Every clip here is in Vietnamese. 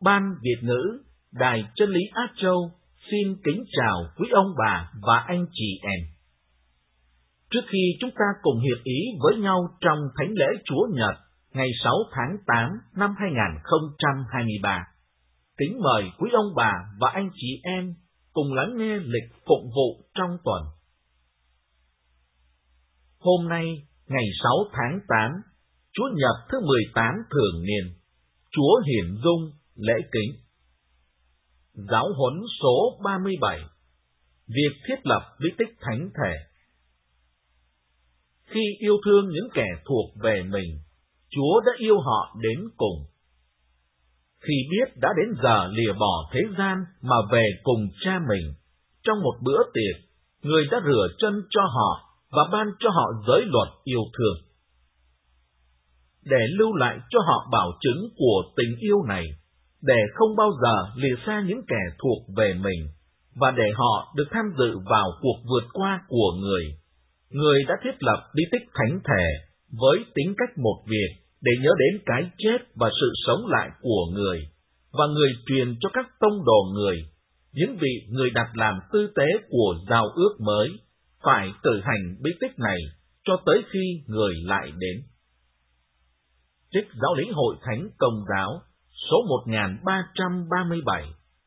Ban Việt ngữ, Đài Chân lý Á Châu xin kính chào quý ông bà và anh chị em. Trước khi chúng ta cùng hiệp ý với nhau trong Thánh lễ Chúa Nhật ngày 6 tháng 8 năm 2023, kính mời quý ông bà và anh chị em cùng lắng nghe lịch phụng vụ trong tuần. Hôm nay, ngày 6 tháng 8, Chúa Nhật thứ 18 thường niên, Chúa Hiển Dung lễ kính. Giáo huấn số 37, việc thiết lập bí tích thánh thể. Khi yêu thương những kẻ thuộc về mình, Chúa đã yêu họ đến cùng. Khi biết đã đến giờ lìa bỏ thế gian mà về cùng Cha mình, trong một bữa tiệc, Người đã rửa chân cho họ và ban cho họ giới luật yêu thương. Để lưu lại cho họ bảo chứng của tình yêu này, để không bao giờ lìa xa những kẻ thuộc về mình, và để họ được tham dự vào cuộc vượt qua của Người đã thiết lập bí tích thánh thể với tính cách một việc để nhớ đến cái chết và sự sống lại của Người, và Người truyền cho các tông đồ Người, những vị Người đặt làm tư tế của giao ước mới, phải tự hành bí tích này cho tới khi Người lại đến. Trích Giáo lý Hội Thánh Công giáo, số 1337.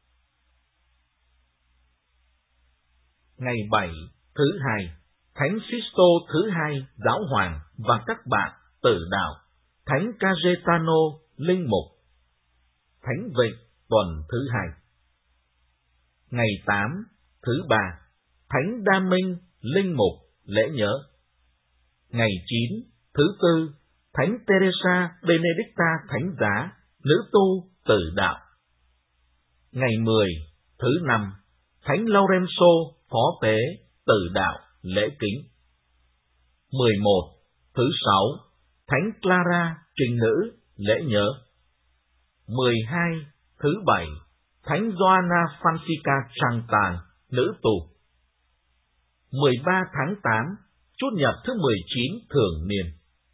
Ngày 7, thứ hai, Thánh Sisto thứ hai, Giáo hoàng và các bạn tử đạo, Thánh Cayetano, linh mục. Thánh Vịnh, tuần thứ hai. Ngày 8, thứ ba, Thánh Đa Minh, linh mục, lễ nhớ. Ngày 9, thứ tư, Thánh Teresa Benedicta thánh giá, nữ tu, tử đạo. Ngày 10, thứ năm, Thánh Lorenzo, phó tế, tử đạo, lễ kính. 11, thứ sáu, Thánh Clara, trinh nữ, lễ nhớ. 12, thứ bảy, Thánh Joanna Francisca Tràng Tàng, nữ tù. 13 tháng 8, Chủ nhật thứ 19 thường niên.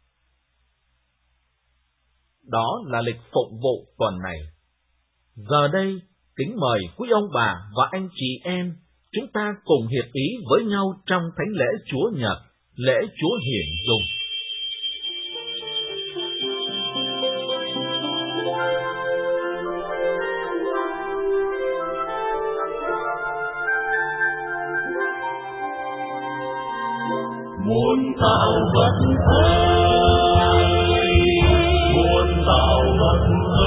Đó là lịch phụng vụ tuần này. Giờ đây, kính mời quý ông bà và anh chị em, chúng ta cùng hiệp ý với nhau trong Thánh lễ Chúa Nhật, lễ Chúa Hiển Dung. Muôn tạo vật ơi, muôn tạo vật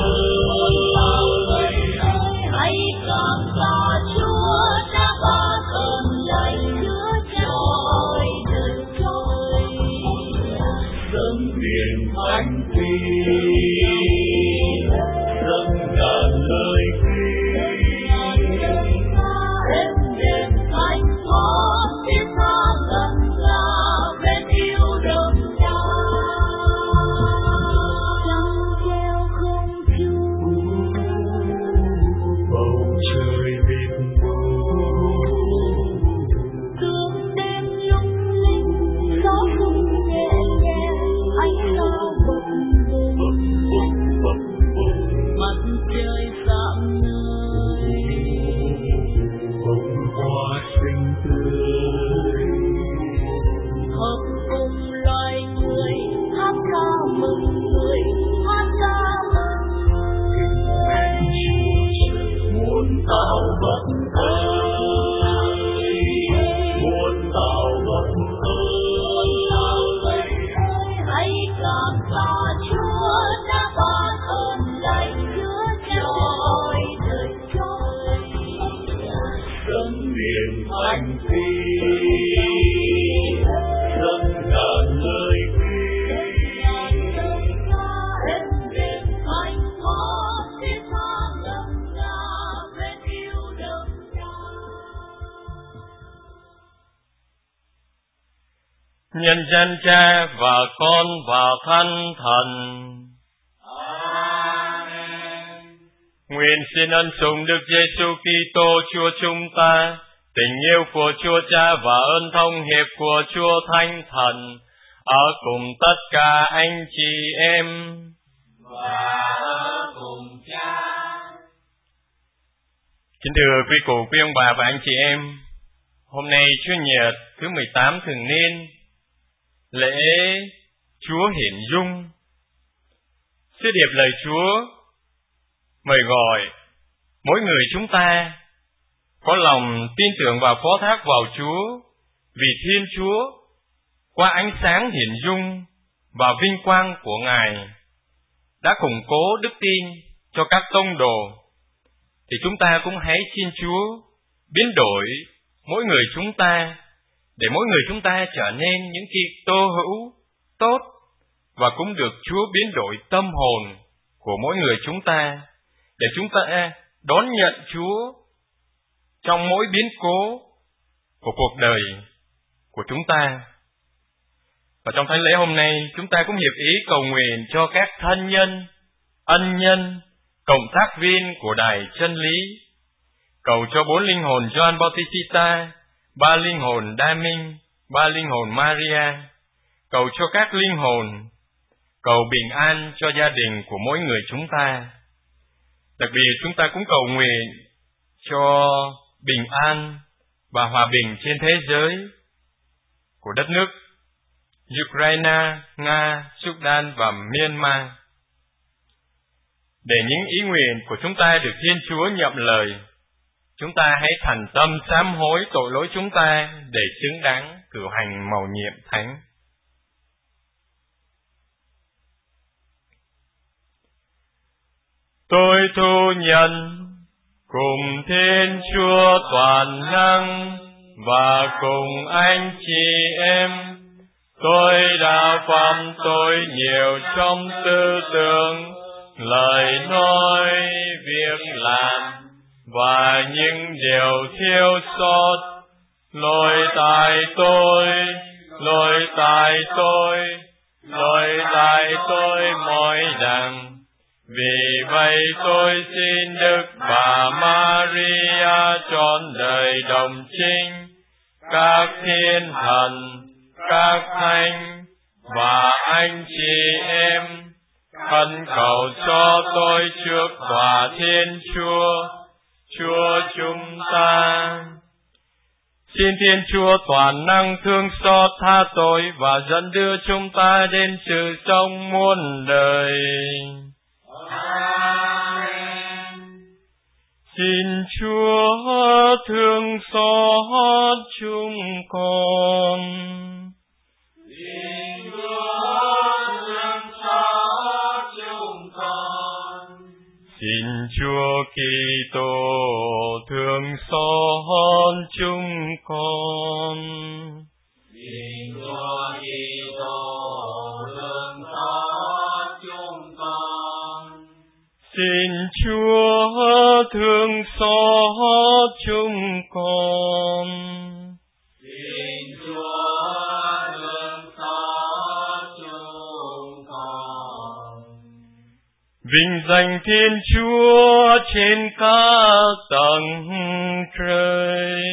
ơi, hãy cảm tạ Chúa đã ban ơn lành Chúa trôi đời trôi, dâng hiến thánh khí, dâng ngàn lời kính, đến đêm thánh hóa tiếng ca ngân nga. Nhân danh Cha và Con và Thánh Thần. Amen. Nguyện xin ân sủng Đức Giêsu Kitô Chúa chúng ta, tình yêu của Chúa Cha và ơn thông hiệp của Chúa Thánh Thần ở cùng tất cả anh chị em và ở cùng Cha Kính thưa quý cụ, quý ông bà và anh chị em, hôm nay Chúa Nhật thứ 18 thường niên, lễ Chúa Hiển Dung. Sứ điệp lời Chúa mời gọi mỗi người chúng ta có lòng tin tưởng và phó thác vào Chúa, vì Thiên Chúa qua ánh sáng hiển dung và vinh quang của Ngài đã củng cố đức tin cho các tông đồ. Thì chúng ta cũng hãy xin Chúa biến đổi mỗi người chúng ta, để mỗi người chúng ta trở nên những Kitô hữu tốt, và cũng được Chúa biến đổi tâm hồn của mỗi người chúng ta, để chúng ta đón nhận Chúa trong mỗi biến cố của cuộc đời của chúng ta. Và trong thánh lễ hôm nay, chúng ta cũng hiệp ý cầu nguyện cho các thân nhân, ân nhân, cộng tác viên của Đài Chân Lý, cầu cho 4 linh hồn Gioan Bautista, 3 linh hồn Đa Minh, 3 linh hồn Maria, cầu cho các linh hồn, cầu bình an cho gia đình của mỗi người chúng ta. Đặc biệt chúng ta cũng cầu nguyện cho bình an và hòa bình trên thế giới của đất nước Ukraine, Nga, Sudan và Myanmar. Để những ý nguyện của chúng ta được Thiên Chúa nhậm lời, chúng ta hãy thành tâm sám hối tội lỗi chúng ta để xứng đáng cử hành mầu nhiệm thánh. Tôi thu nhận cùng Thiên Chúa toàn năng và cùng anh chị em, tôi đã phạm tội nhiều trong tư tưởng, lời nói, việc làm và những điều thiếu sót. Lỗi tại tôi mỗi đằng. Vì vậy tôi xin Đức Bà Maria trọn đời đồng trinh, các thiên thần, các thánh và anh chị em khẩn cầu cho tôi trước tòa Thiên Chúa, Chúa chúng ta. Xin Thiên Chúa toàn năng thương xót tha tội và dẫn đưa chúng ta đến sự sống muôn đời. Amen. Xin Chúa thương xót chúng con. Xin Chúa thương xót chúng con. Xin Chúa Kitô thương xót chúng con. Xin Chúa Kitô thương xót chúng con. Xin Chúa thương xót chúng con. Xin Chúa thương xót chúng con. Vinh danh Thiên Chúa trên các tầng trời,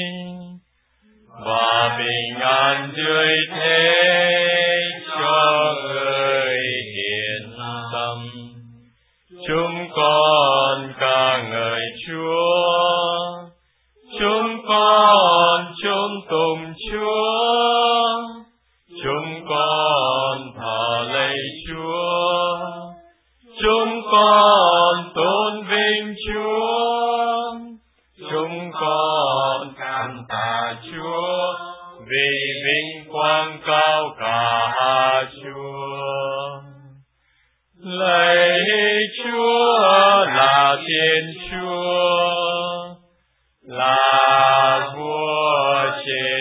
và bình an dưới thế cho người hiền tâm. Chúng con ca ngợi Chúa, chúng con chôn tùng Chúa, chúng con thờ lạy Chúa, chúng con tôn vinh Chúa, chúng con cảm tạ Chúa vì vinh quang cao cả Chúa. Lạy Chúa là Thiên Chúa, là Vua trên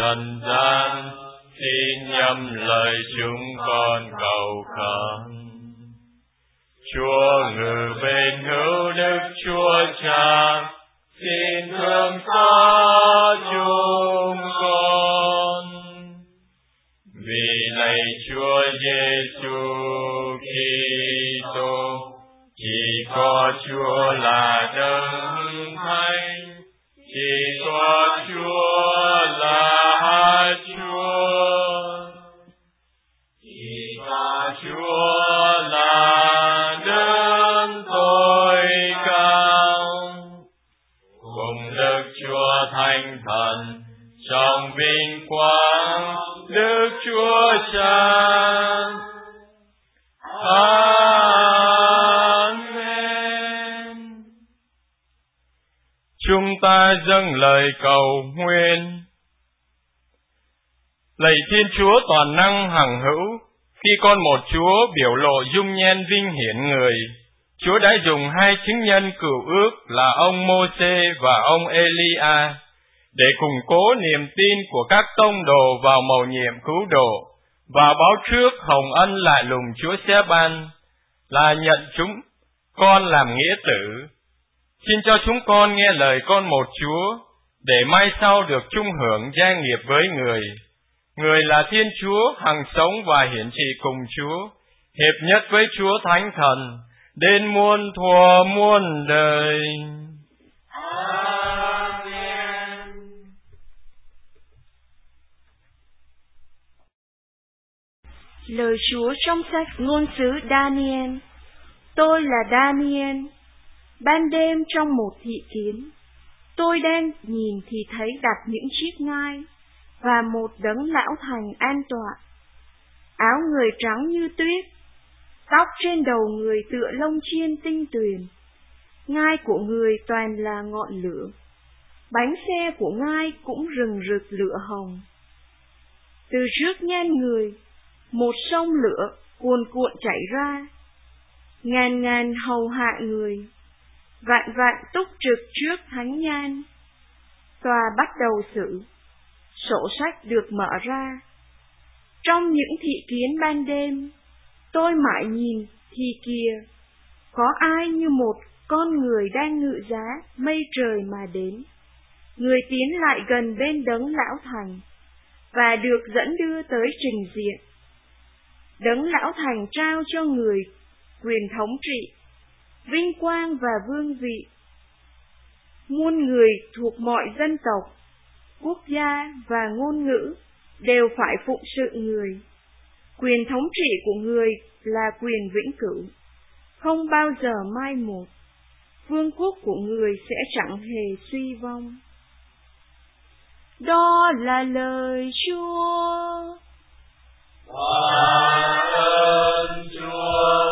trần gian, xin nhâm lời chúng con cầu khẩn. Chúa ngự bên hữu Đức Chúa Cha, xin thương xót chúng con. Vì lạy Chúa Giêsu Kitô, chỉ có Chúa là Đấng Thánh, chỉ có Chúa là Chúa, chỉ có Chúa là Đấng tối cao, cùng Đức Chúa Thánh Thần trong vinh quang Đức Chúa Cha. Amen. Chúng ta dâng lời cầu nguyện. Lạy Thiên Chúa toàn năng hằng hữu, khi con một Chúa biểu lộ dung nhan vinh hiển người, Chúa đã dùng hai chứng nhân cựu ước là ông Mô-sê và ông Elia để củng cố niềm tin của các tông đồ vào mầu nhiệm cứu độ và báo trước hồng ân lạ lùng Chúa sẽ ban là nhận chúng con làm nghĩa tử. Xin cho chúng con nghe lời con một Chúa, để mai sau được chung hưởng gia nghiệp với người. Người là Thiên Chúa, hằng sống và hiển trị cùng Chúa, hiệp nhất với Chúa Thánh Thần, đến muôn thuở muôn đời. Amen. Lời Chúa trong sách Ngôn sứ Daniel. Tôi là Daniel. Ban đêm trong một thị kiến, tôi đang nhìn thì thấy đặt những chiếc ngai và một đấng lão thành an tọa. Áo người trắng như tuyết, tóc trên đầu người tựa lông chiên tinh tuyền. Ngai của người toàn là ngọn lửa, bánh xe của ngai cũng rừng rực lửa hồng. Từ trước nhan người, một sông lửa cuồn cuộn chảy ra, ngàn ngàn hầu hạ người, vạn vạn túc trực trước thánh nhan. Tòa bắt đầu xử, sổ sách được mở ra. Trong những thị kiến ban đêm, tôi mãi nhìn thì kìa, có ai như một con người đang ngự giá mây trời mà đến. Người tiến lại gần bên đấng lão thành và được dẫn đưa tới trình diện. Đấng lão thành trao cho người quyền thống trị, vinh quang và vương vị. Muôn người thuộc mọi dân tộc, quốc gia và ngôn ngữ đều phải phụng sự người. Quyền thống trị của người là quyền vĩnh cửu, không bao giờ mai một. Vương quốc của người sẽ chẳng hề suy vong. Đó là lời Chúa. Tạ ơn Chúa.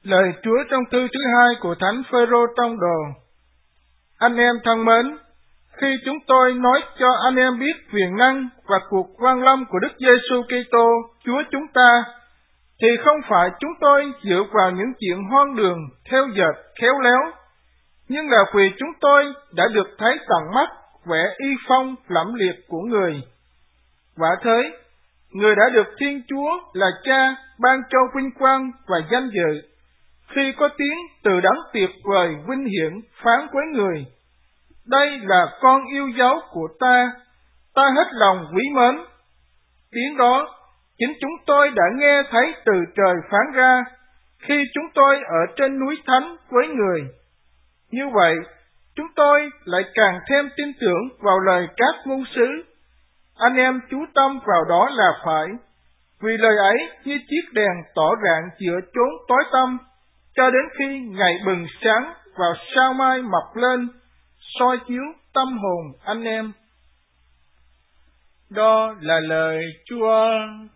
Lời Chúa trong thư thứ 2 của Thánh Phêrô tông đồ. Anh em thân mến, khi chúng tôi nói cho anh em biết quyền năng và cuộc quan lâm của Đức Giêsu Kitô, Chúa chúng ta, thì không phải chúng tôi dựa vào những chuyện hoang đường, theo dệt, khéo léo, nhưng là vì chúng tôi đã được thấy tận mắt vẻ y phong lẫm liệt của người. Quả thế, người đã được Thiên Chúa là Cha ban cho vinh quang và danh dự, khi có tiếng từ đấng tuyệt vời vinh hiển phán với người: đây là con yêu dấu của ta hết lòng quý mến. Tiếng đó chính chúng tôi đã nghe thấy từ trời phán ra khi chúng tôi ở trên núi thánh với người. Như vậy, chúng tôi lại càng thêm tin tưởng vào lời các ngôn sứ. Anh em chú tâm vào đó là phải, vì lời ấy như chiếc đèn tỏ rạng giữa chốn tối tăm, cho đến khi ngày bừng sáng vào sao mai mọc lên, soi chiếu tâm hồn anh em. Đó là lời Chúa.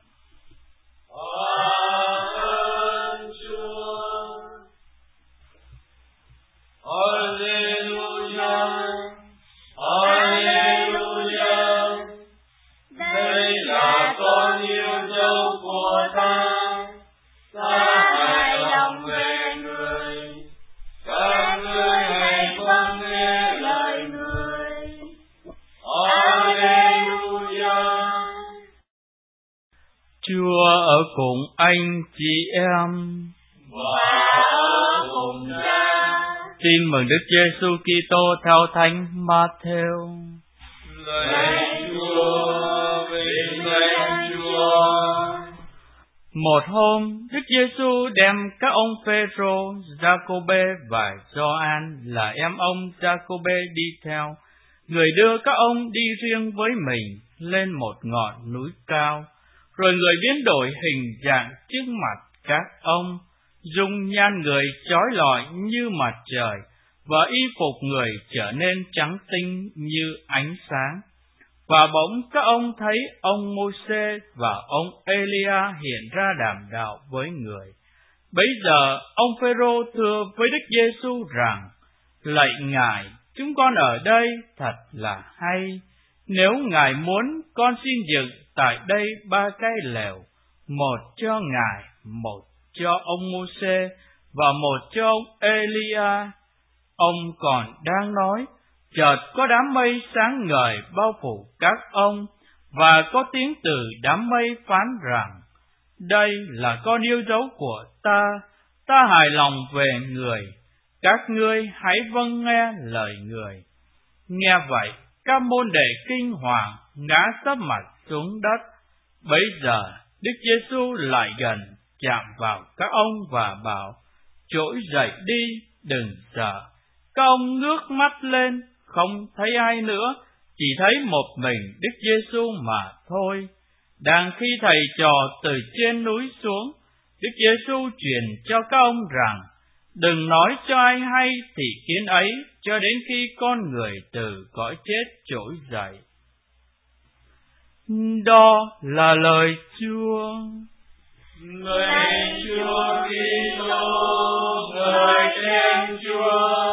Ơn Chúa. Alleluia. Alleluia. Đây là con yêu dấu của ta hài lòng về người. Các ngươi hãy vâng nghe lời người. Alleluia. Chúa ở cùng anh chị em Và ở cùng Cha. Tin mừng Đức Giêsu Kitô theo Thánh Ma-thêu. Lạy Chúa, vinh danh Chúa. Một hôm, Đức Giêsu đem các ông Phêrô, Giacôbê và Gioan là em ông Giacôbê đi theo. Người đưa các ông đi riêng với mình lên một ngọn núi cao, rồi người biến đổi hình dạng trước mặt các ông, dung nhan người chói lọi như mặt trời, và y phục người trở nên trắng tinh như ánh sáng. Và bỗng các ông thấy ông Mô-sê và ông Elia hiện ra đàm đạo với người. Bấy giờ ông Phêrô thưa với Đức Giêsu rằng: lạy Ngài, chúng con ở đây thật là hay. Nếu Ngài muốn, con xin dựng tại đây 3 cái lều, một cho Ngài, một cho ông Mô-sê và một cho ông Elia. Ông còn đang nói, chợt có đám mây sáng ngời bao phủ các ông, và có tiếng từ đám mây phán rằng: đây là con yêu dấu của ta hài lòng về người. Các ngươi hãy vâng nghe lời người. Nghe vậy, các môn đệ kinh hoàng ngã sấp mặt xuống đất. Bấy giờ Đức Giêsu lại gần, chạm vào các ông và bảo: trỗi dậy đi, đừng sợ. Các ông ngước mắt lên, không thấy ai nữa, chỉ thấy một mình Đức Giêsu mà thôi. Đang khi thầy trò từ trên núi xuống, Đức Giêsu truyền cho các ông rằng: đừng nói cho ai hay thị kiến ấy cho đến khi con người từ cõi chết trỗi dậy. Đó là lời Chúa. Lạy Chúa Kitô, ngợi khen Chúa.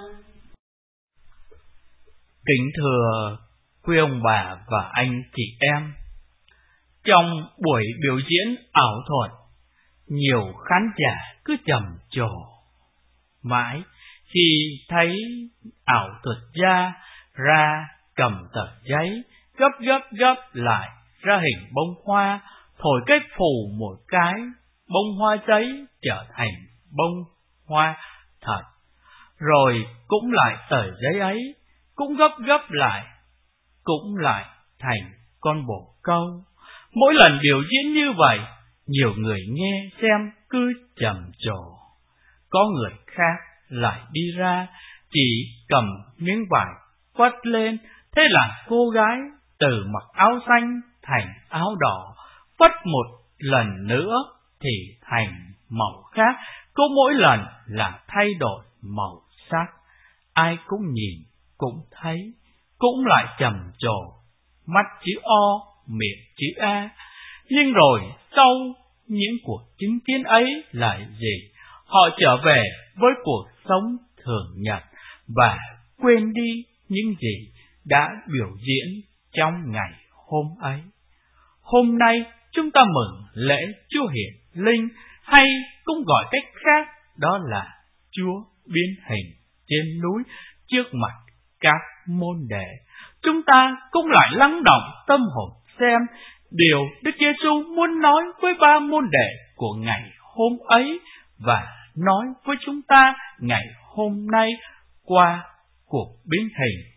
Kính thưa quý ông bà và anh chị em, trong buổi biểu diễn ảo thuật, nhiều khán giả cứ trầm trồ mãi khi thấy ảo thuật gia ra cầm tờ giấy gấp lại ra hình bông hoa, thổi cái phù một cái, bông hoa giấy trở thành bông hoa thật. Rồi cũng lại tờ giấy ấy, cũng gấp lại, cũng lại thành con bồ câu. Mỗi lần biểu diễn như vậy, nhiều người nghe xem cứ trầm trồ. Có người khác lại đi ra, chỉ cầm miếng vải quất lên, thế là cô gái từ mặc áo xanh thành áo đỏ, vất một lần nữa thì thành màu khác, cứ mỗi lần là thay đổi màu sắc. Ai cũng nhìn, cũng thấy, cũng lại trầm trồ, mắt chữ O, miệng chữ A. Nhưng rồi sau những cuộc chứng kiến ấy là gì? họ trở về với cuộc sống thường nhật và quên đi những gì đã biểu diễn trong ngày hôm ấy. Hôm nay chúng ta mừng lễ Chúa Hiển Linh, hay cũng gọi cách khác đó là Chúa biến hình trên núi trước mặt các môn đệ. Chúng ta cũng lại lắng động tâm hồn xem điều Đức Giêsu muốn nói với ba môn đệ của ngày hôm ấy và nói với chúng ta ngày hôm nay qua cuộc biến hình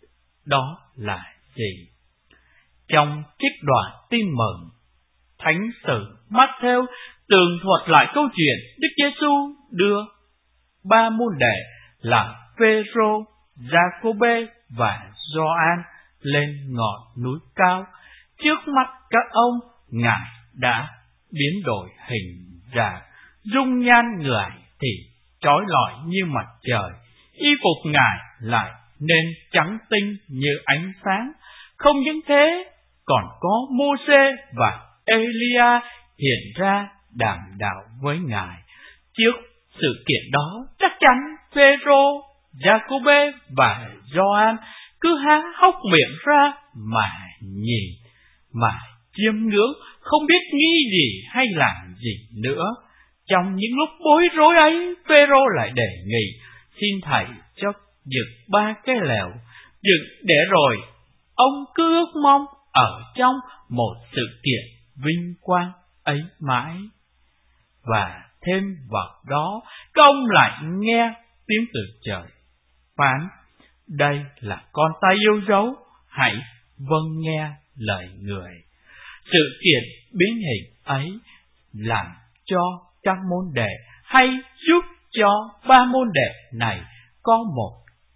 đó là gì. Trong trích đoạn tin mừng, Thánh sử Mát-thêu tường thuật lại câu chuyện Đức Giêsu đưa ba môn đệ là Phêrô, Giacôbê và Gioan lên ngọn núi cao. Trước mắt các ông, Ngài đã biến đổi hình dạng, dung nhan Người thì chói lọi như mặt trời, y phục Ngài lại nên trắng tinh như ánh sáng. Không những thế, còn có Mô-sê và Ê-li-a hiện ra đàm đạo với Ngài. Trước sự kiện đó, chắc chắn Phêrô, Giacôbê và Gioan cứ há hốc miệng ra mà nhìn, mà chiêm ngưỡng, không biết nghĩ gì hay làm gì nữa. Trong những lúc bối rối ấy, Phêrô lại đề nghị xin thầy cho dựng 3 cái lều, dựng để rồi ông cứ ước mong ở trong một sự kiện vinh quang ấy mãi. Và thêm vào đó, các ông lại nghe tiếng từ trời phán: đây là con ta yêu dấu, hãy vâng nghe lời Người. Sự kiện biến hình ấy làm cho các môn đệ, hay giúp cho ba môn đệ này có một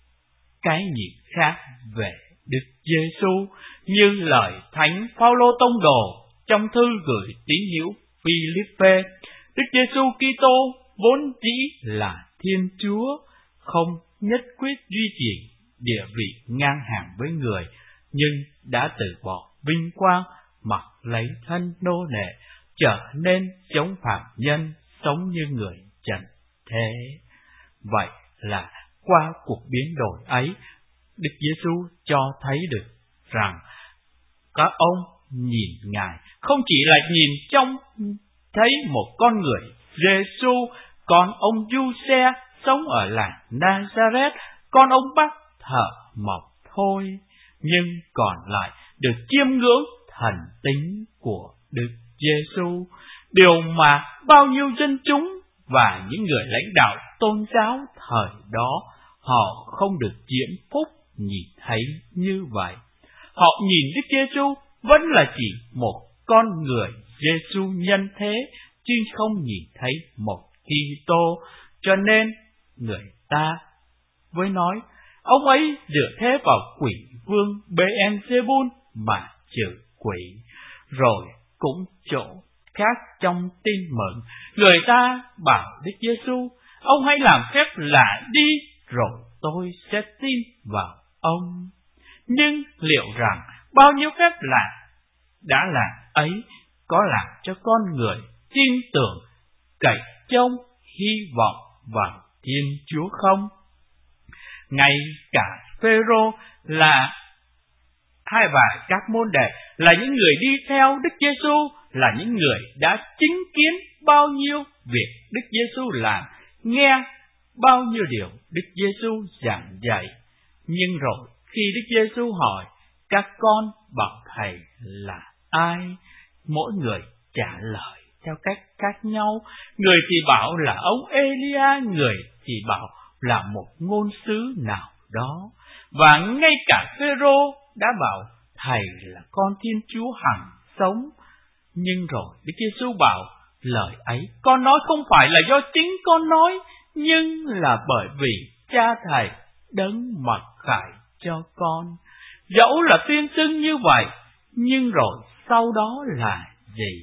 cái nhìn khác về Đức Giêsu, như lời Thánh Phaolô tông đồ trong thư gửi tín hữu Phi-líp-pê: Đức Giêsu Kitô vốn dĩ là Thiên Chúa, không nhất quyết duy trì địa vị ngang hàng với người, nhưng đã từ bỏ vinh quang, mặc lấy thân nô lệ, trở nên giống phạm nhân, sống như người trần thế. Vậy là qua cuộc biến đổi ấy, Đức Giêsu cho thấy được rằng các ông nhìn Ngài không chỉ là nhìn trông thấy một con người Giêsu, con ông Giuse sống ở làng Nazareth, con ông bác thợ mộc thôi, nhưng còn lại được chiêm ngưỡng thần tính của Đức Giêsu, điều mà bao nhiêu dân chúng và những người lãnh đạo tôn giáo thời đó họ không được diễm phúc nhìn thấy như vậy. Họ nhìn Đức Giêsu vẫn là chỉ một con người Giêsu nhân thế, chứ không nhìn thấy một Kitô, cho nên người ta mới nói ông ấy dựa thế vào quỷ vương Beelzebul mà trừ quỷ. Rồi cũng chỗ khác trong tin mừng, người ta bảo Đức Giêsu: ông hãy làm phép lạ đi, rồi tôi sẽ tin vào ông. Nhưng liệu rằng bao nhiêu phép lạ đã làm ấy có làm cho con người tin tưởng, cậy trông, hy vọng vào Thiên Chúa không? Ngay cả Phêrô là và các môn đệ là những người đi theo Đức Giêsu, là những người đã chứng kiến bao nhiêu việc Đức Giêsu làm, nghe bao nhiêu điều Đức Giêsu giảng dạy. Nhưng rồi khi Đức Giêsu hỏi các con bảo thầy là ai, mỗi người trả lời theo cách khác nhau. Người thì bảo là ông Elia, người thì bảo là một ngôn sứ nào đó. Và ngay cả Phêrô đã bảo thầy là con Thiên Chúa hằng sống. Nhưng rồi Đức Giêsu bảo lời ấy con nói không phải là do chính con nói, nhưng là bởi vì Cha thầy đấng mặc khải cho con. Dẫu là tuyên xưng như vậy, nhưng rồi sau đó là gì?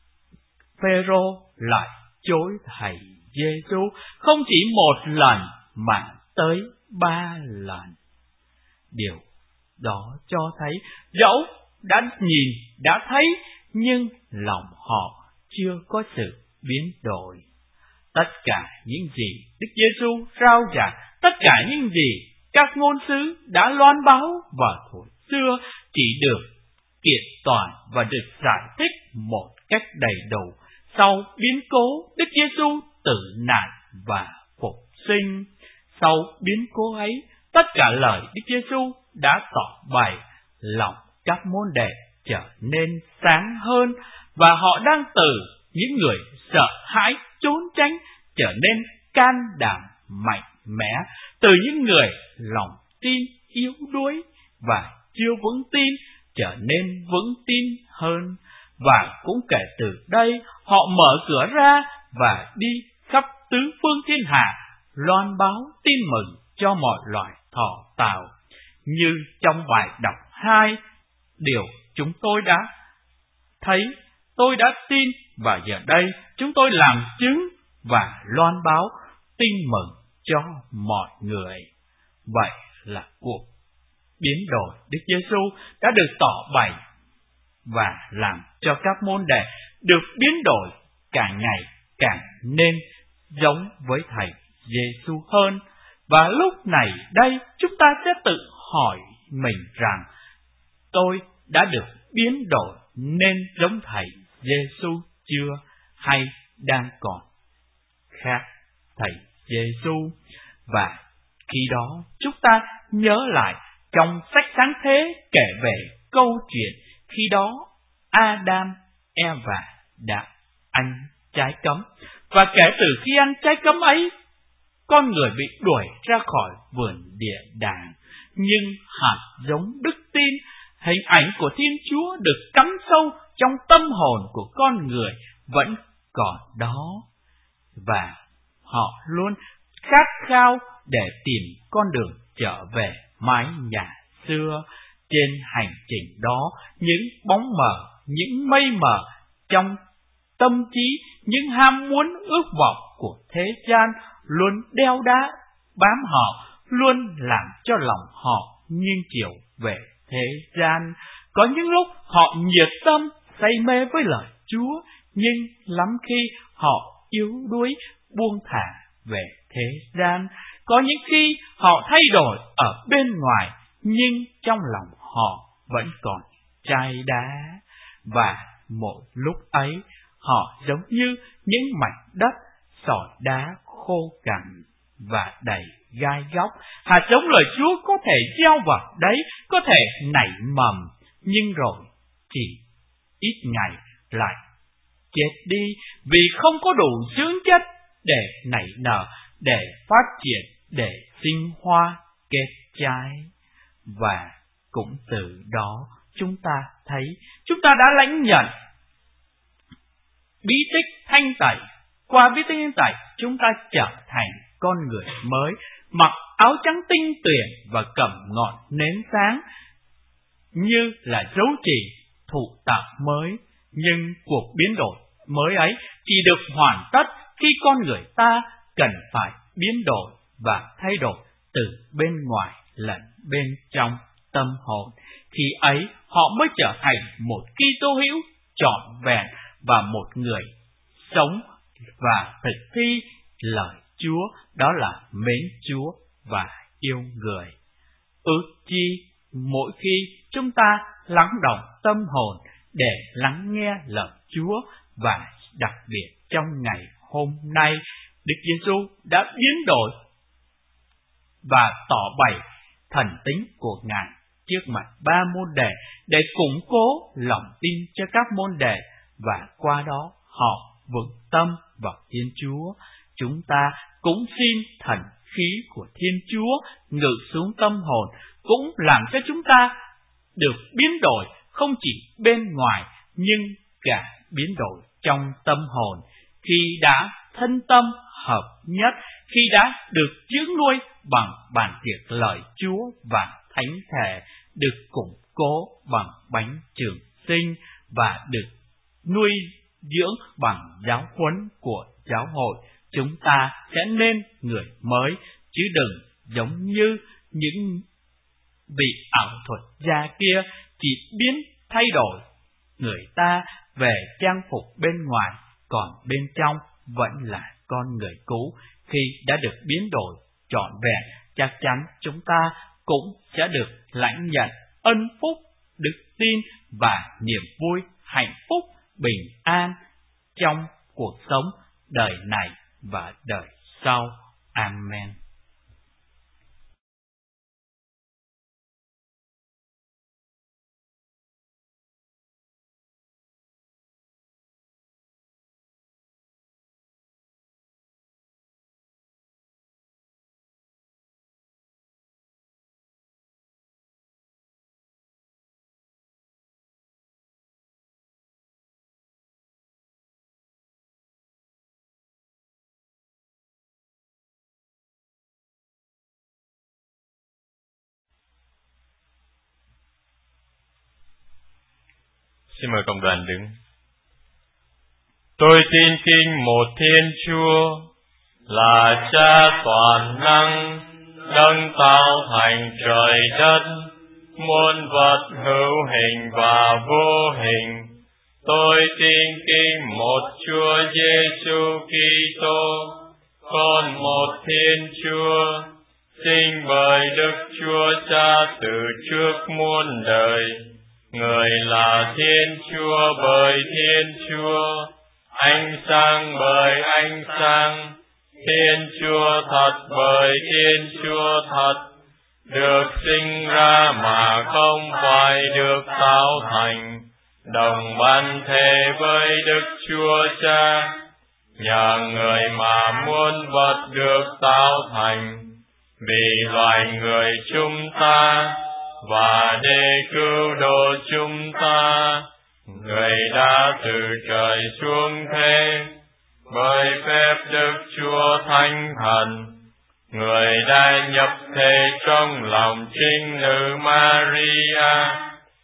Phêrô lại chối thầy Giêsu không chỉ một lần mà tới 3 lần. Điều đó cho thấy dẫu đã nhìn, đã thấy, nhưng lòng họ chưa có sự biến đổi. tất cả những gì Đức Giêsu rao giảng, tất cả những gì các ngôn sứ đã loan báo vào thuở xưa chỉ được kiện toàn và được giải thích một cách đầy đủ sau biến cố Đức Giêsu tử nạn và phục sinh. Sau biến cố ấy, tất cả lời Đức Giêsu đã tỏ bày, lòng các môn đệ trở nên sáng hơn, và họ đang từ những người sợ hãi trốn tránh trở nên can đảm mạnh mẽ, từ những người lòng tin yếu đuối và chưa vững tin trở nên vững tin hơn. Và cũng kể từ đây, họ mở cửa ra và đi khắp tứ phương thiên hạ, loan báo tin mừng cho mọi loài thọ tạo. Như trong bài đọc 2, điều chúng tôi đã thấy, tôi đã tin, và giờ đây chúng tôi làm chứng và loan báo tin mừng cho mọi người. Vậy là cuộc biến đổi Đức Giêsu đã được tỏ bày và làm cho các môn đệ được biến đổi càng ngày càng nên giống với Thầy Giêsu hơn. Và lúc này đây chúng ta sẽ tự hỏi mình rằng, tôi đã được biến đổi nên giống Thầy Giêsu chưa, hay đang còn khác Thầy Giêsu? Và khi đó chúng ta nhớ lại trong sách Sáng Thế kể về câu chuyện khi đó Adam, Eva đã ăn trái cấm, và kể từ khi ăn trái cấm ấy, con người bị đuổi ra khỏi vườn địa đàng. Nhưng hạt giống đức tin, hình ảnh của Thiên Chúa được cắm sâu trong tâm hồn của con người vẫn còn đó, và họ luôn khát khao để tìm con đường trở về mái nhà xưa. Trên hành trình đó, những bóng mờ, những mây mờ trong tâm trí, những ham muốn ước vọng của thế gian luôn đeo đá bám họ, luôn làm cho lòng họ nghiêng chiều về thế gian. Có những lúc họ nhiệt tâm, say mê với lời Chúa, nhưng lắm khi họ yếu đuối, buông thả về thế gian. Có những khi họ thay đổi ở bên ngoài, nhưng trong lòng họ vẫn còn chai đá. Và một lúc ấy, họ giống như những mảnh đất sỏi đá khô cằn và đầy gai góc. Hạt giống lời Chúa có thể gieo vào đấy, có thể nảy mầm, nhưng rồi chỉ ít ngày lại chết đi, vì không có đủ dưỡng chất để nảy nở, để phát triển, để sinh hoa kết trái. Và cũng từ đó chúng ta thấy, chúng ta đã lãnh nhận bí tích thanh tẩy. Qua bí tích thanh tẩy, chúng ta trở thành con người mới, mặc áo trắng tinh tuyền và cầm ngọn nến sáng, như là dấu chỉ thụ tạo mới. Nhưng cuộc biến đổi mới ấy chỉ được hoàn tất khi con người ta cần phải biến đổi và thay đổi từ bên ngoài lẫn bên trong tâm hồn. Khi ấy họ mới trở thành một Kitô hữu trọn vẹn và một người sống và thực thi lời Chúa, đó là mến Chúa và yêu người. Ước chi mỗi khi chúng ta lắng động tâm hồn để lắng nghe lời Chúa, và đặc biệt trong ngày hôm nay, Đức Giêsu đã biến đổi và tỏ bày thần tính của Ngài trước mặt 3 môn đệ để củng cố lòng tin cho các môn đệ, và qua đó họ vững tâm vào Thiên Chúa. Chúng ta cũng xin thần khí của Thiên Chúa ngự xuống tâm hồn, cũng làm cho chúng ta được biến đổi không chỉ bên ngoài, nhưng cả biến đổi trong tâm hồn, khi đã thân tâm hợp nhất, khi đã được dưỡng nuôi bằng bản tiệc lời Chúa và thánh thể, được củng cố bằng bánh trường sinh và được nuôi dưỡng bằng giáo huấn của giáo hội. Chúng ta sẽ nên người mới, chứ đừng giống như những vị ảo thuật gia kia chỉ biến thay đổi người ta về trang phục bên ngoài, còn bên trong vẫn là con người cứu. Khi đã được biến đổi trọn vẹn, chắc chắn chúng ta cũng sẽ được lãnh nhận ân phúc, đức tin và niềm vui, hạnh phúc, bình an trong cuộc sống đời này và đời sau. Amen. Xin mời cộng đoàn đứng. Tôi tin kinh một Thiên Chúa, là Cha toàn năng, đấng tạo thành trời đất, muôn vật hữu hình và vô hình. Tôi tin kinh một Chúa Giêsu Kitô, con một Thiên Chúa, sinh bởi Đức Chúa Cha từ trước muôn đời. Người là Thiên Chúa bởi Thiên Chúa, ánh sáng bởi ánh sáng, Thiên Chúa thật bởi Thiên Chúa thật, được sinh ra mà không phải được tạo thành, đồng ban thể với Đức Chúa Cha. Nhờ người mà muôn vật được tạo thành, vì loài người chúng ta, và để cứu độ chúng ta, người đã từ trời xuống thế, bởi phép Đức Chúa Thánh Thần. Người đã nhập thể trong lòng trinh nữ Maria,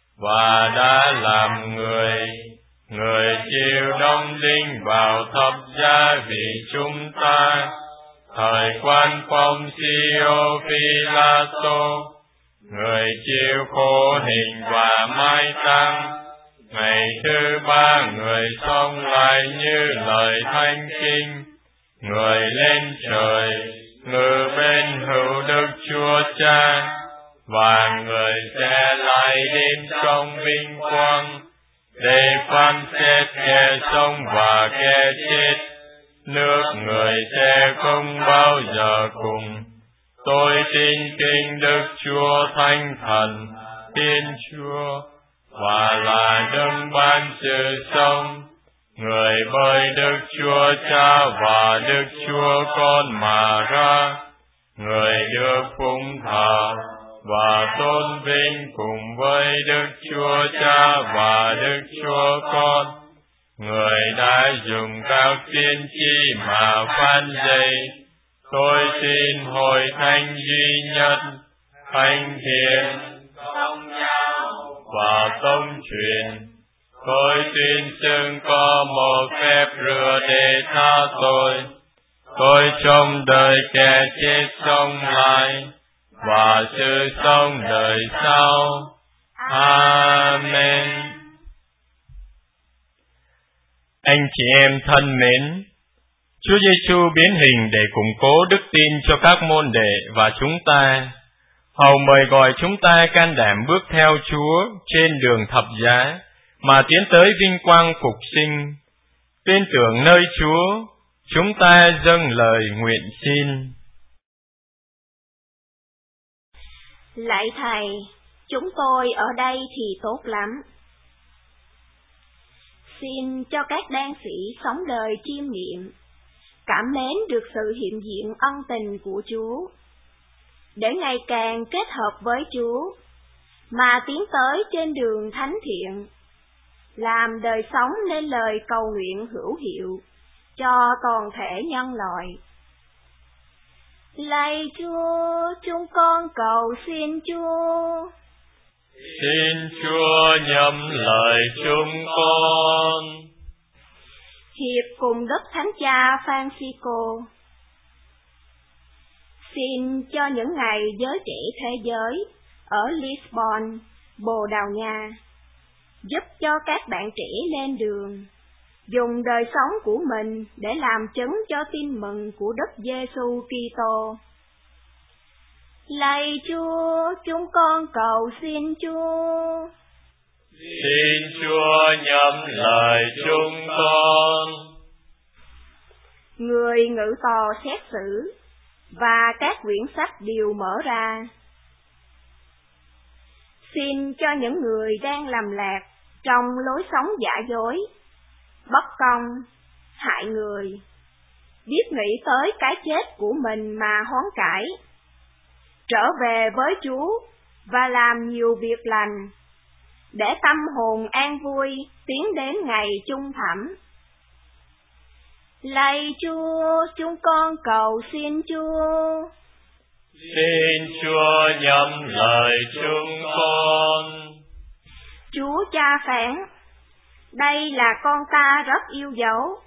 và đã làm người. Người chịu đóng đinh vào thập giá vì chúng ta, thời quan Poncio Pilato. Người chịu khổ hình và mai táng, ngày thứ ba người sống lại như lời thánh kinh. Người lên trời, ngự bên hữu Đức Chúa Cha, và người sẽ lại đến trong vinh quang, để phán xét kẻ sống và kẻ chết. Nước người sẽ không bao giờ cùng. Tôi tin kinh Đức Chúa Thánh Thần, Thiên Chúa, và là đấng ban sự sống. Người bởi Đức Chúa Cha và Đức Chúa Con mà ra. Người được phụng thờ và tôn vinh cùng với Đức Chúa Cha và Đức Chúa Con. Người đã dùng các tiên tri mà phán dạy. Tôi tin hội thánh duy nhất, thánh thiện, công giáo và tông truyền. Tôi tin xưng có một phép rửa để tha tội. Tôi trong đời kẻ chết sống lại, và sự sống đời sau. Amen. Anh chị em thân mến, Chúa Giêsu biến hình để củng cố đức tin cho các môn đệ và chúng ta, hầu mời gọi chúng ta can đảm bước theo Chúa trên đường thập giá mà tiến tới vinh quang phục sinh. Tin tưởng nơi Chúa, chúng ta dâng lời nguyện xin. Lạy Thầy, chúng tôi ở đây thì tốt lắm. Xin cho các đan sĩ sống đời chiêm nghiệm, cảm mến được sự hiện diện ân tình của Chúa, để ngày càng kết hợp với Chúa, mà tiến tới trên đường thánh thiện, làm đời sống nên lời cầu nguyện hữu hiệu cho toàn thể nhân loại. Lạy Chúa, chúng con cầu xin Chúa. Xin Chúa nhậm lời chúng con. Hiệp cùng Đức Thánh Cha Francisco, xin cho những ngày giới trẻ thế giới ở Lisbon, Bồ Đào Nha, giúp cho các bạn trẻ lên đường, dùng đời sống của mình để làm chứng cho tin mừng của Đức Giêsu Kitô. Lạy Chúa, chúng con cầu xin Chúa. Xin Chúa nhậm lời chúng con. Người ngự tòa xét xử và các quyển sách đều mở ra. Xin cho những người đang lầm lạc trong lối sống giả dối, bất công, hại người, biết nghĩ tới cái chết của mình mà hoán cải, trở về với Chúa và làm nhiều việc lành, để tâm hồn an vui tiến đến ngày chung thẳm. Lạy Chúa, chúng con cầu xin Chúa. Xin Chúa nhậm lời chúng con. Chúa Cha phán, đây là con ta rất yêu dấu.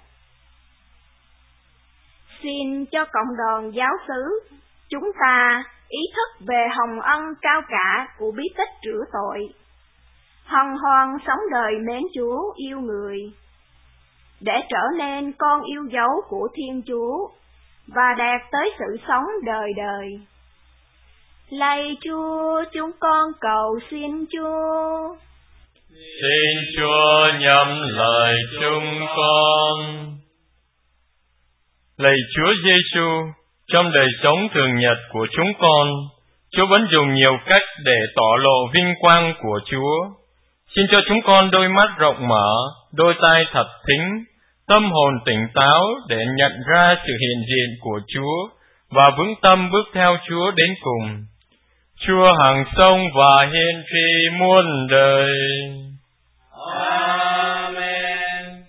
Xin cho cộng đoàn giáo xứ chúng ta ý thức về hồng ân cao cả của bí tích rửa tội, hân hoan sống đời mến Chúa yêu người, để trở nên con yêu dấu của Thiên Chúa và đạt tới sự sống đời đời. Lạy Chúa, chúng con cầu xin Chúa. Xin Chúa nhậm lời chúng con. Lạy Chúa Giêsu, trong đời sống thường nhật của chúng con, Chúa vẫn dùng nhiều cách để tỏ lộ vinh quang của Chúa. Xin cho chúng con đôi mắt rộng mở, đôi tai thật thính, tâm hồn tỉnh táo để nhận ra sự hiện diện của Chúa và vững tâm bước theo Chúa đến cùng. Chúa hằng sống và hiển thủy muôn đời. Amen.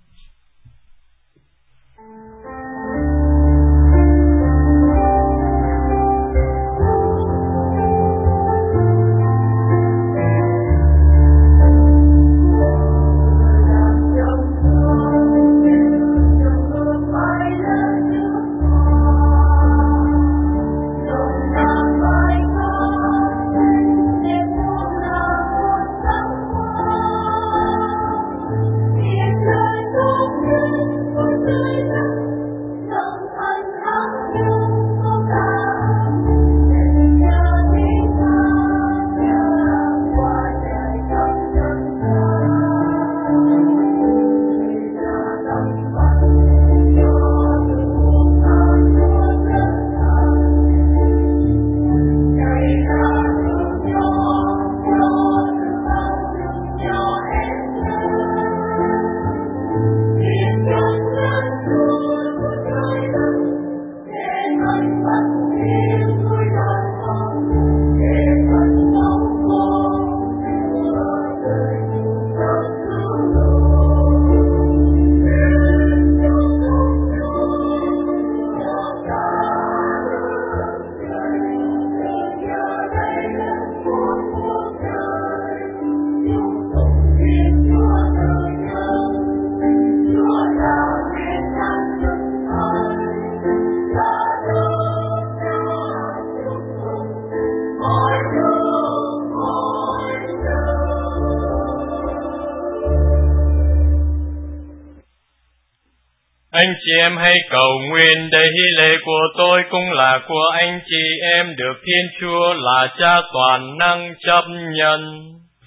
Anh chị em hãy cầu nguyện để hy lễ của tôi cũng là của anh chị em được Thiên Chúa là Cha toàn năng chấp nhận.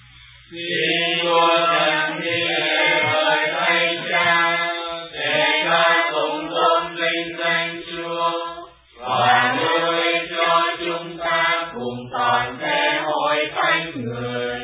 Xin Chúa nhận hy lễ bởi Thánh Cha, để ca tụng tôn vinh danh Chúa, và nuôi cho chúng ta cùng toàn thể hội thánh người.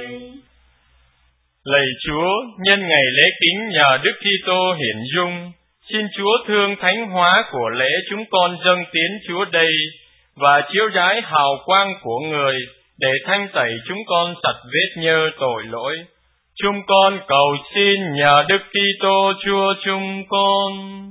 Lạy Chúa, nhân ngày lễ kính nhờ Đức Kitô hiển dung, xin Chúa thương thánh hóa của lễ chúng con dâng tiến Chúa đây, và chiếu rải hào quang của người, để thanh tẩy chúng con sạch vết nhơ tội lỗi. Chúng con cầu xin nhờ Đức Kitô Chúa chúng con.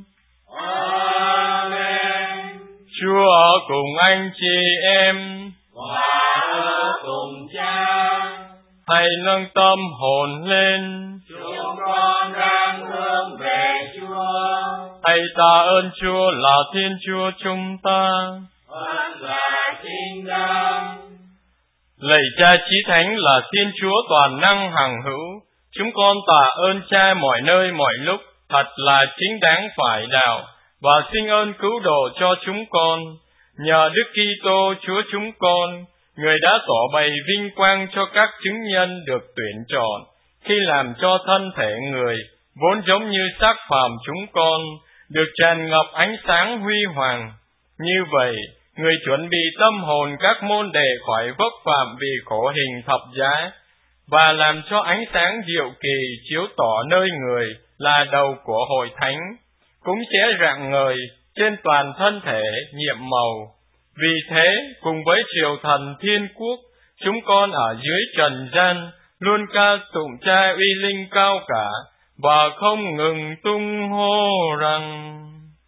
Amen. Chúa ở cùng anh chị em, và ở cùng Cha. hãy nâng tâm hồn lên. Chúng con đang hướng về Chúa. Hãy tạ ơn Chúa là Thiên Chúa chúng ta. Phật là chính đáng. Lạy Cha Chí Thánh là Thiên Chúa toàn năng hằng hữu, chúng con tạ ơn Cha mọi nơi mọi lúc, thật là chính đáng phải đạo, và xin ơn cứu độ cho chúng con. Nhờ Đức Kitô Chúa chúng con, Người đã tỏ bày vinh quang cho các chứng nhân được tuyển chọn, khi làm cho thân thể Người, vốn giống như xác phàm chúng con, được tràn ngập ánh sáng huy hoàng. Như vậy, Người chuẩn bị tâm hồn các môn đệ khỏi vấp phạm vì khổ hình thập giá, và làm cho ánh sáng diệu kỳ chiếu tỏ nơi Người là đầu của hội thánh, cũng sẽ rạng ngời trên toàn thân thể nhiệm màu. Vì thế, cùng với triều thần thiên quốc, chúng con ở dưới trần gian luôn ca tụng Cha uy linh cao cả, và không ngừng tung hô rằng: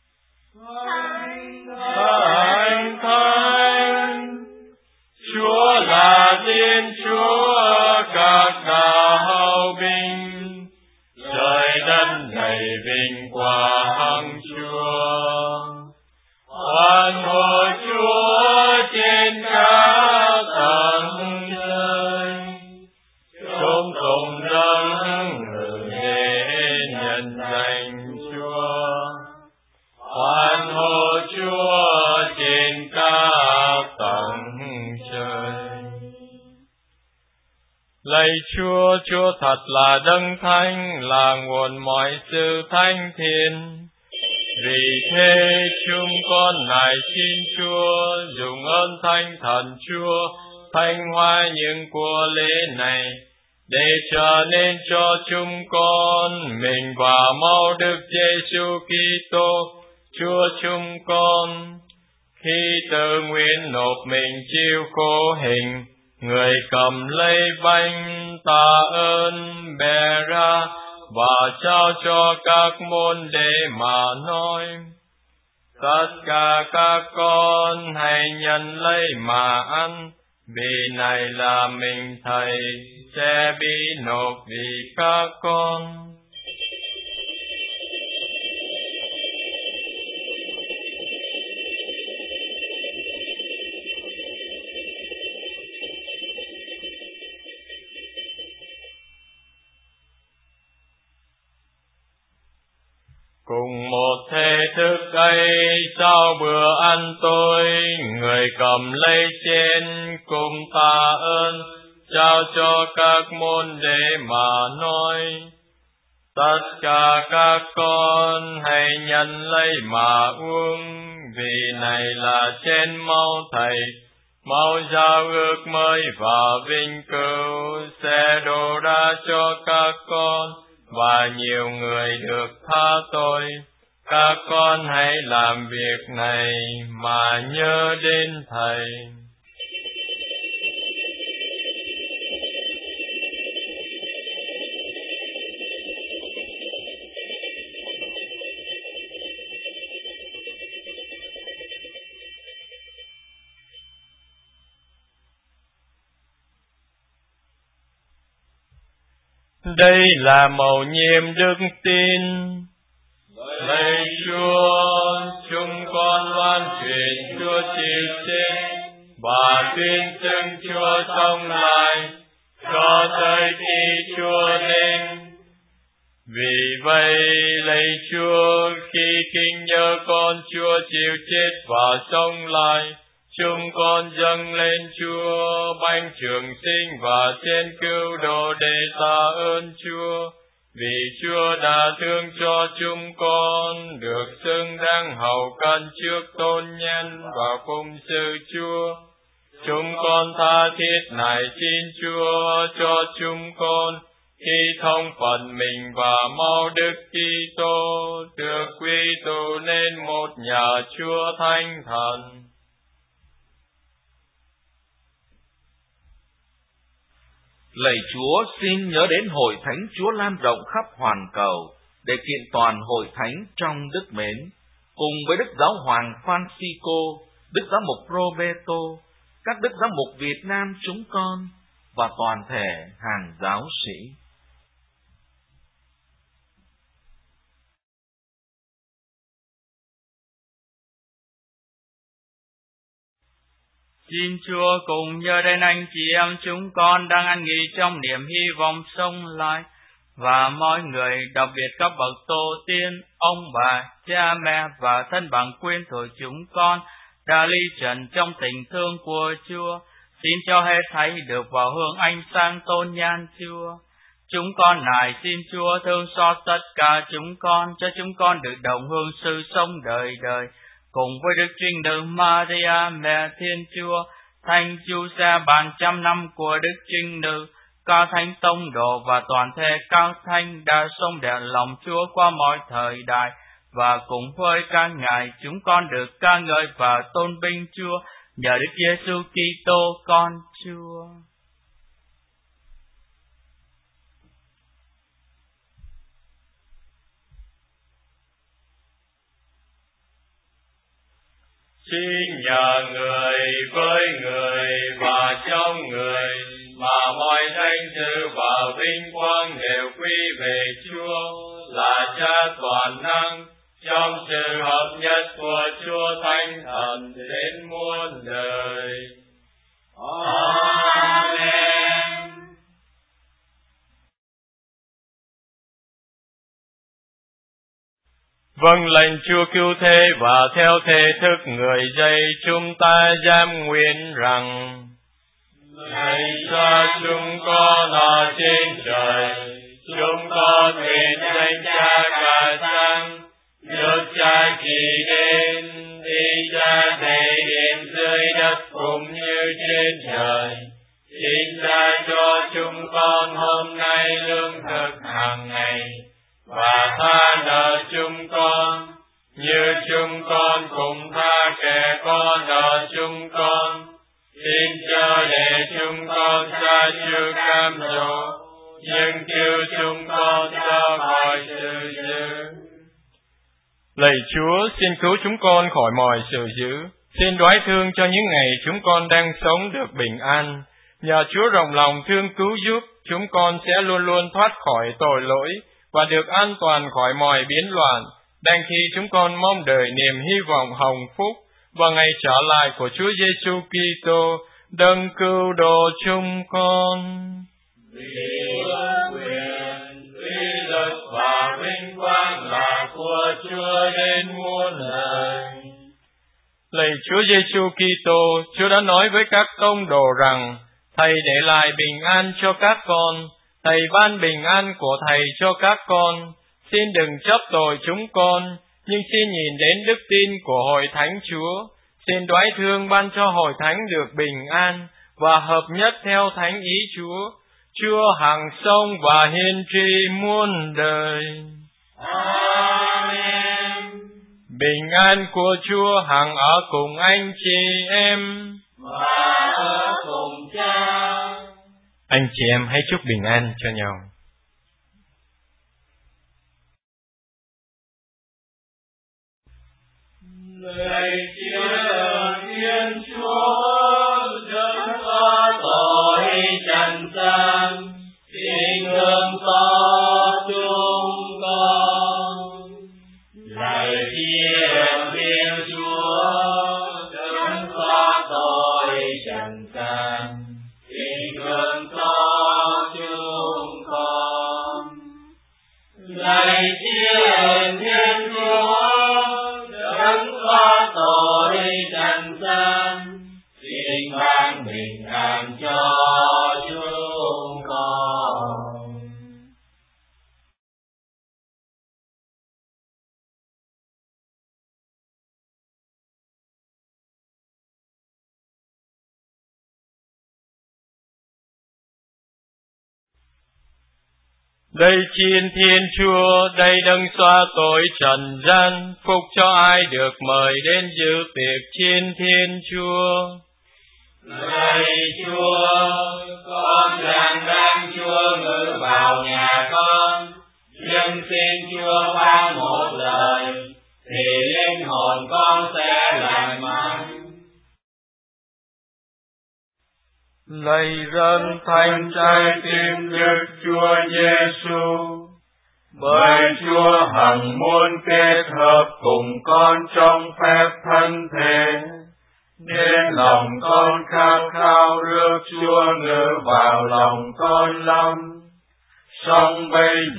Thánh, Thánh, Chúa là Thiên Chúa các đạo binh, trời đất đầy vinh quang Chúa. Hoan hô Chúa trên các tầng trời, chúng cùng dâng để nhân danh Chúa. Hoan hô Chúa trên các tầng trời. Lạy Chúa, Chúa thật là đấng thánh, là nguồn mọi sự thánh thiện. Vì thế chúng con nài xin Chúa dùng ơn Thánh Thần Chúa thanh hóa những của lễ này, để trở nên cho chúng con mình và mau Đức Giêsu Kitô Chúa chúng con, khi tự nguyện nộp mình chịu khổ hình, Người cầm lấy bánh tạ ơn bẻ ra và trao cho các môn đệ mà nói: Tất cả các con hãy nhận lấy mà ăn, vì này là mình Thầy sẽ bị nộp vì các con. Cùng một thể thức ấy, sau bữa ăn tối, Người cầm lấy chén cùng tạ ơn, trao cho các môn đệ mà nói: Tất cả các con hãy nhận lấy mà uống, vì này là chén máu Thầy, máu giao ước mới và vinh cửu, sẽ đổ ra cho các con và nhiều người được tha tội. Các con hãy làm việc này mà nhớ đến Thầy. Đây là mầu nhiệm đức tin. Lạy Chúa, chúng con loan truyền Chúa chịu chết và tuyên xưng Chúa sống lại cho tới khi Chúa đến. Vì vậy, lạy Chúa, khi kinh nhớ con Chúa chịu chết và sống lại, chúng con dâng lên Chúa bánh trường sinh và chén cứu độ để tạ ơn Chúa, vì Chúa đã thương cho chúng con được xứng đáng hầu cận trước tôn nhân và phụng sự Chúa. Chúng con tha thiết nài xin Chúa cho chúng con khi thông phận mình và mau Đức Kitô được quy tụ nên một nhà Chúa Thánh Thần. Lạy Chúa, xin nhớ đến hội thánh Chúa lan rộng khắp hoàn cầu, để kiện toàn hội thánh trong đức mến, cùng với Đức Giáo Hoàng Francisco, Đức Giám mục Roberto, các Đức Giám mục Việt Nam chúng con, và toàn thể hàng giáo sĩ. Xin Chúa cùng nhớ đến anh chị em chúng con đang an nghỉ trong niềm hy vọng sống lại, và mọi người, đặc biệt các bậc tổ tiên, ông bà, cha mẹ và thân bằng quyến thuộc chúng con đã ly trần trong tình thương của Chúa. Xin cho hết thảy được vào hương ánh sáng tôn nhan Chúa. Chúng con nài xin Chúa thương xót tất cả chúng con, cho chúng con được đồng hương sự sống đời đời, cùng với Đức Trinh Nữ Maria, Mẹ Thiên Chúa, Thánh Giuse ban trăm năm của Đức Trinh Nữ, các thánh tông đồ và toàn thể các thánh đã sống đẹp lòng Chúa qua mọi thời đại, và cùng với các ngài chúng con được ca ngợi và tôn vinh Chúa nhờ Đức Giêsu Kitô con Chúa. Xin nhờ người với người và trong người mà mọi danh dự và vinh quang đều quy về Chúa là Cha toàn năng, trong sự hợp nhất của Chúa Thánh Thần đến muôn đời. Amen. Vâng lệnh Chúa cứu thế và theo thể thức người dạy chúng ta dám nguyện rằng: Lạy Cha chúng con ở trên trời, chúng con nguyện danh Cha cả sáng, nước Cha kỳ đến, ý Cha thể hiện dưới đất cũng như trên trời. Xin Cha cho chúng con hôm nay lương thực hàng ngày, và tha nợ chúng con, như chúng con cũng tha kẻ có nợ chúng con. Xin chớ để chúng con sa chư cam dỗ, nhưng cứu chúng con ra khỏi sự dữ. Lạy Chúa, xin cứu chúng con khỏi mọi sự dữ. Xin đoái thương cho những ngày chúng con đang sống được bình an. Nhờ Chúa rộng lòng thương cứu giúp, chúng con sẽ luôn luôn thoát khỏi tội lỗi và được an toàn khỏi mọi biến loạn, đang khi chúng con mong đợi niềm hy vọng hồng phúc và ngày trở lại của Chúa Giêsu Kitô, đấng cứu độ chúng con. Vì quyền, uy lực và vinh quang là của Chúa đến muôn đời. Lạy Chúa Giêsu Kitô, Chúa đã nói với các tông đồ rằng: Thầy để lại bình an cho các con. Thầy ban bình an của Thầy cho các con. Xin đừng chấp tội chúng con, nhưng xin nhìn đến đức tin của Hội Thánh Chúa. Xin đoái thương ban cho Hội Thánh được bình an và hợp nhất theo thánh ý Chúa. Chúa hằng sống và hiên tri muôn đời. Amen. Bình an của Chúa hằng ở cùng anh chị em và ở cùng Cha. Anh chị em hãy chúc bình an cho nhau. Lạy Thiên Chúa, đấng xóa tội trần gian, xin thương xót chúng con. Lạy Thiên Chúa, đấng xóa tội trần gian, xin thương xót chúng con. Lạy Thiên Chúa, đấng xóa tội trần gian, xin ban bình an cho chúng con. Đây chiên Thiên Chúa, đây đấng xóa tội trần gian, phúc cho ai được mời đến dự tiệc chiên Thiên Chúa. Lạy Chúa, con đang Chúa ngự vào nhà con, nhưng xin Chúa ban một lời, thì linh hồn con sẽ lành mạnh. Lạy Dân Thánh trái tim Đức Chúa Giêsu, bởi Chúa hằng muốn kết hợp cùng con trong phép thân thể, nên lòng con khát khao rước Chúa ngự vào lòng con lắm. Song bây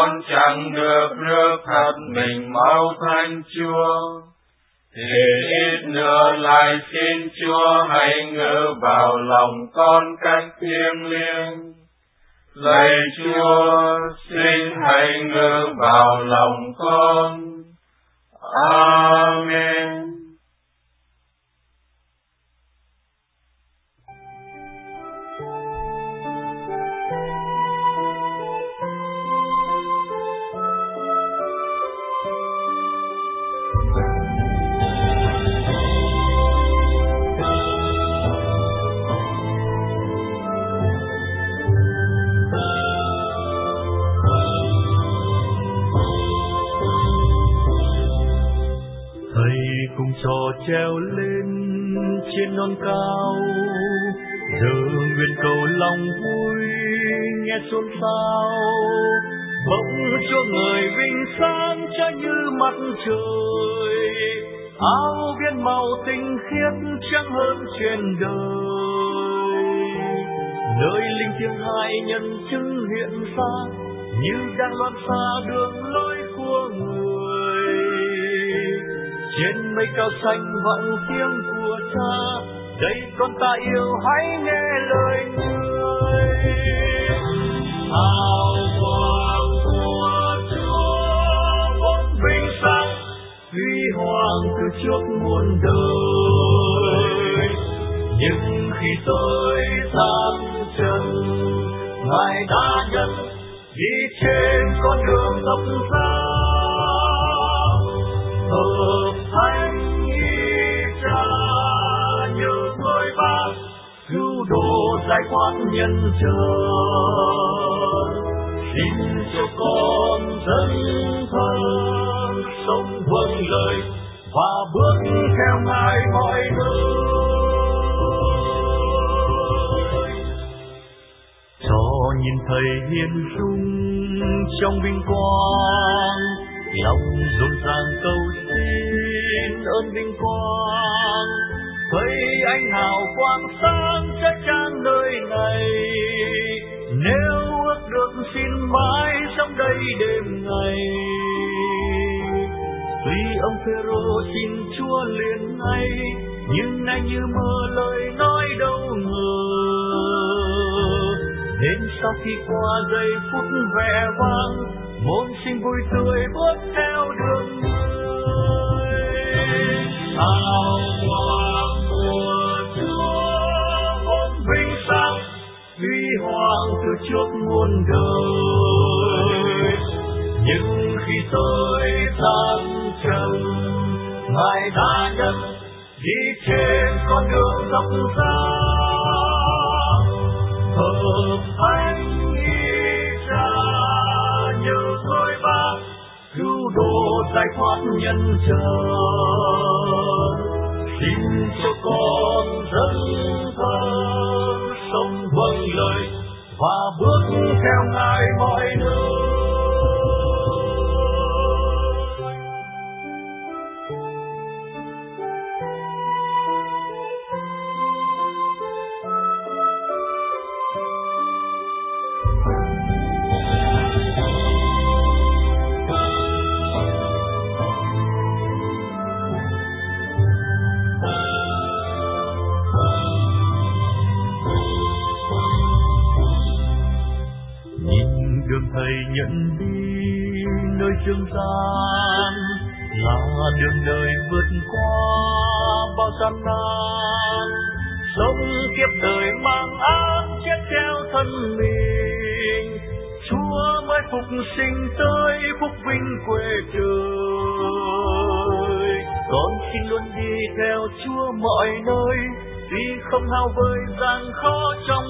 con chẳng được rước thật mình máu Thánh Chúa, thì ít nữa lại xin Chúa hãy ngự vào lòng con cách thiêng liêng. Lạy Chúa, xin hãy ngự vào lòng con. Amen. Cùng trò treo lên trên non cao, giờ nguyện cầu lòng vui nghe xôn xao. Bỗng Chúa người vinh sáng trói như mặt trời, áo biên màu tinh khiết trắng hơn trên đời. Nơi linh thiêng hai nhân chứng hiện ra, như đang loan xa đường lối của người. Trên mây cao xanh vọng tiếng của Cha, đây con ta yêu hãy nghe lời người. Hào quang của Chúa vốn vinh sáng, huy hoàng từ trước muôn đời. Nhưng khi tôi sang chân, Ngài đã nhận đi trên con đường dốc ra. Hợp thánh ý Cha nhờ người ban cứu độ giải thoát nhân trần. Xin cho con dấn thân sống vâng lời và bước theo Ngài mọi nơi. Cho nhìn thấy hiền dung trong vinh quang, lòng rộn ràng cầu xin ơn vinh quang. Thấy ánh hào quang sáng chất chan nơi này, nếu ước được xin mãi sống đây đêm ngày. Tuy ông Phêrô xin Chúa liền ngay, nhưng nay như mơ lời nói đâu ngờ. Đến sau khi qua giây phút vẻ vang, môn sinh vui tươi bước theo đường người. Hào quang của Chúa vốn vinh sáng, huy hoàng từ trước muôn đời. Nhưng khi tôi sang chân, Ngài đã nhận đi trên con đường dốc ra. Hợp thánh ý Cha nhờ tôi ban cứu độ giải thoát nhân trần. Xin cho con dấn thân sống vâng lời và bước theo Ngài mọi nơi. Thầy nhận đi nơi dương gian, là đường đời vượt qua bao gian nan. Sống kiếp đời mang áng chết theo thân mình, Chúa mới phục sinh tới phúc vinh quê trời. Con xin luôn đi theo Chúa mọi nơi, tuy không hao vơi gian khó trong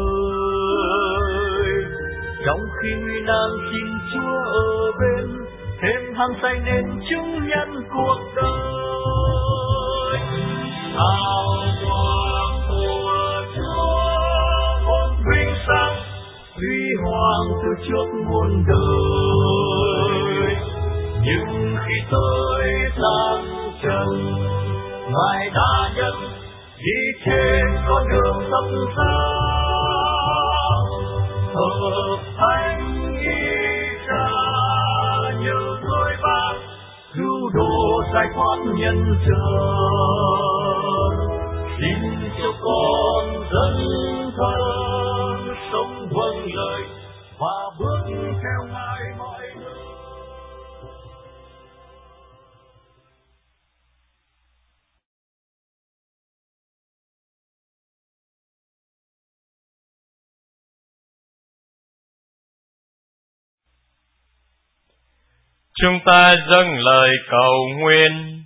đời. Trong khi nguy nan xin Chúa ở bên, thêm hăng say nên chứng nhân cuộc đời. Hào quang của Chúa vốn vinh sáng, huy hoàng từ trước muôn đời. Nhưng khi tôi sang chân, Ngài đã nhận đi trên con đường dốc ra. Hợp thánh ý Cha giải thoát nhân gian. Xin cho con dấn thân sống vâng lời và bước theo Ngài mọi nơi. Chúng ta dâng lời cầu nguyện.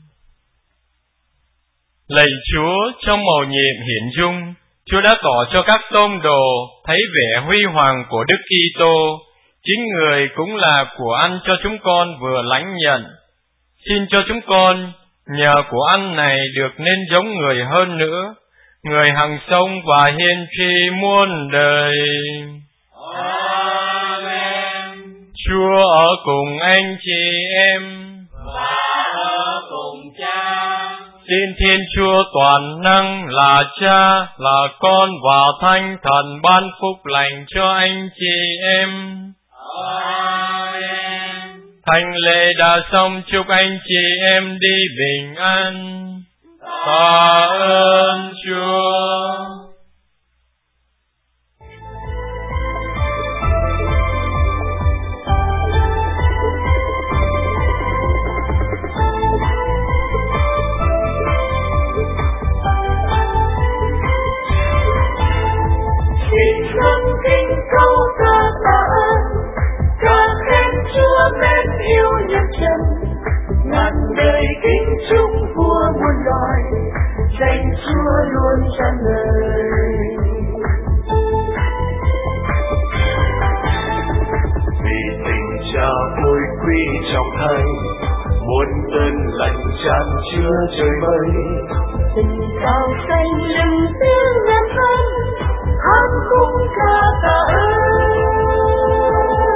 Lạy Chúa, trong mầu nhiệm hiển dung, Chúa đã tỏ cho các tông đồ thấy vẻ huy hoàng của Đức Kitô, chính Người cũng là của ăn cho chúng con vừa lãnh nhận. Xin cho chúng con nhờ của ăn này được nên giống Người hơn nữa, Người hằng sống và hiên tri muôn đời. Amen. Chúa ở cùng anh chị em và ở cùng Cha. Xin Thiên Chúa toàn năng là Cha, là Con và Thánh Thần ban phúc lành cho anh chị em. Amen. Thánh lễ đã xong, chúc anh chị em đi bình an. Tạ ơn Chúa. Dâng kính câu ca tạ ơn, ca khen Chúa mến yêu nhân dân, ngàn đời kính chúc vua muôn loài, danh Chúa luôn tràn ngời. Vì tình Cha ôi quý trọng Thầy, muôn ơn lành tràn chứa trời mây. Tình cao xanh lừng tiếng ngàn vang, hát khúc ca tạ ơn.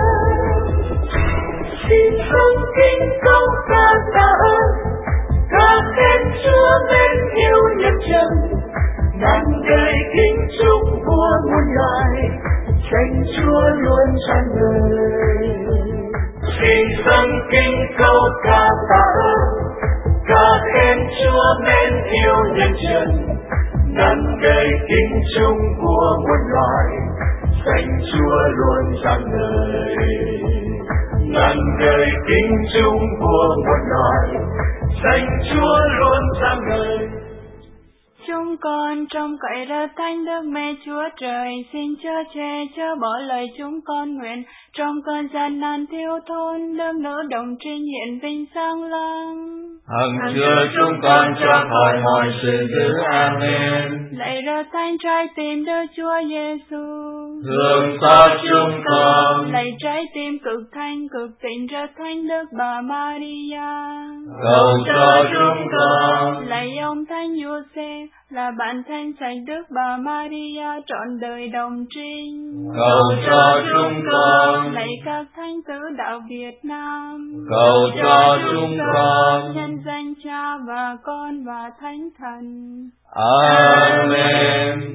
Xin dâng kính câu ca tạ ơn, ca khen Chúa mến yêu nhân dân, ngàn đời kính chúc vua muôn loài, danh Chúa luôn tràn ngời. Xin dâng kính câu ca tạ ơn, ca khen Chúa mến yêu nhân dân, ngàn đời kính chung của muôn loài, danh Chúa luôn tràn ngời. Ngàn đời kính chung của muôn loài, danh Chúa luôn tràn ngời. Chúng con trong cậy ra Thánh Đức Mẹ Chúa Trời, xin chớ che chớ bỏ lời chúng con nguyện, trong cơn gian nan thiếu thốn, đơm nỡ đồng trinh hiện vinh sang lăng. Hằng chứa chúng con cho khỏi mọi sự dữ. Amen. Lạy ra Thánh trái tim Đức Chúa Giêsu, Thương xót chúng con. lạy trái tim cực thanh cực tịnh ra Thánh Đức Bà Maria, Cầu cho chúng con. lạy ông Thánh Giuse là bạn thanh sạch Đức Bà Maria trọn đời đồng trinh. Cầu cho chúng con. Lạy các thánh tử đạo Việt Nam, Cầu cho chúng con. nhân danh Cha và Con và Thánh Thần. Amen.